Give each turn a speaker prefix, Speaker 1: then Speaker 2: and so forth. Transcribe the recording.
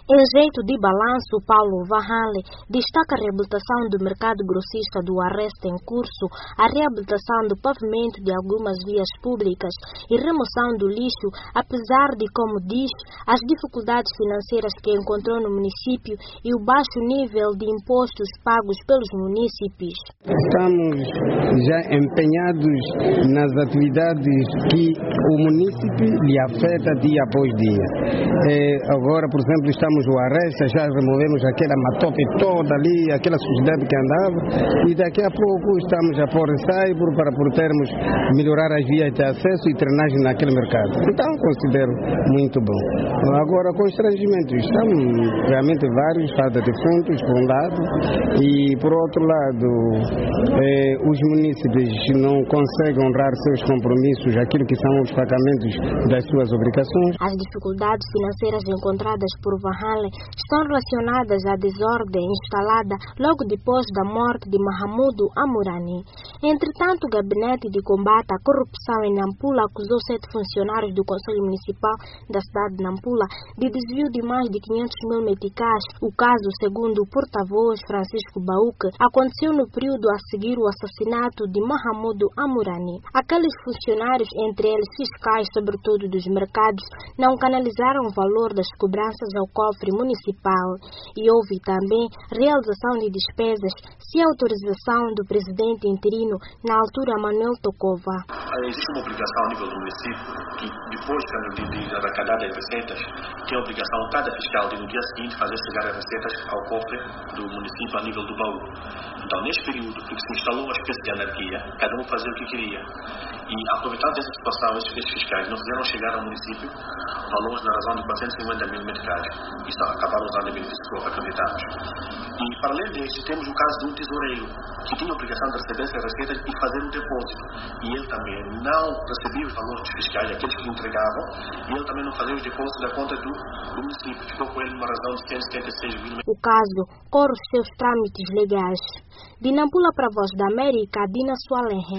Speaker 1: Em jeito de balanço, Paulo Vanhale destaca a reabilitação do mercado grossista do arresto em curso, a reabilitação do pavimento de algumas vias públicas e remoção do lixo, apesar de, como diz, as dificuldades financeiras que encontrou no município e o baixo nível de impostos pagos pelos munícipes.
Speaker 2: Estamos já empenhados nas atividades que o município lhe afeta dia após dia. Agora, por exemplo, estamos no arresto, já removemos aquela matope toda ali, aquela sujidade que andava, e daqui a pouco estamos a pôr cyber para podermos melhorar as vias de acesso e drenagem naquele mercado. Então, considero muito bom. Agora, com estrangimentos, estamos realmente vários, falta de fundos, por um lado, e por outro lado, os munícipes não conseguem honrar seus compromissos, aquilo que são os pagamentos das suas obrigações.
Speaker 1: As dificuldades financeiras encontradas por Vanhale estão relacionadas à desordem instalada logo depois da morte de Mahamudu Amurani. Entretanto, o Gabinete de Combate à Corrupção em Nampula acusou 7 funcionários do Conselho Municipal da cidade de Nampula de desvio de mais de 500 mil meticais. O caso, segundo o porta-voz Francisco Bauque, aconteceu no período a seguir o assassinato de Mahamudu Amurani. Aqueles funcionários, entre eles fiscais, sobretudo dos mercados, não canalizaram o valor das cobranças ao cofre municipal e houve também realização de despesas sem autorização do presidente interino, na altura Manuel Tokova.
Speaker 3: Existe uma obrigação a nível do município que depois de arrecadar as receitas, tem a obrigação cada fiscal de no dia seguinte fazer chegar as receitas ao cofre do município a nível do baú. Então, neste período que se instalou uma espécie de anarquia, cada um fazia o que queria. E aproveitando essa situação, esses fiscais não fizeram chegar ao município valores na razão de 450 mil meticais. Isso acabaram usando em benefício próprio, acreditamos. E, para além deste, temos o caso de um tesoureiro que tinha a obrigação de receber essas receitas e fazer um depósito. E ele também não recebia os valores dos fiscais, aqueles que entregavam, e ele também não fazia os depósitos da conta do município. Ficou com ele uma razão de 176 mil.
Speaker 1: O caso corre os seus trâmites legais. De Nampula para a Voz da América, Dina Sualenhe.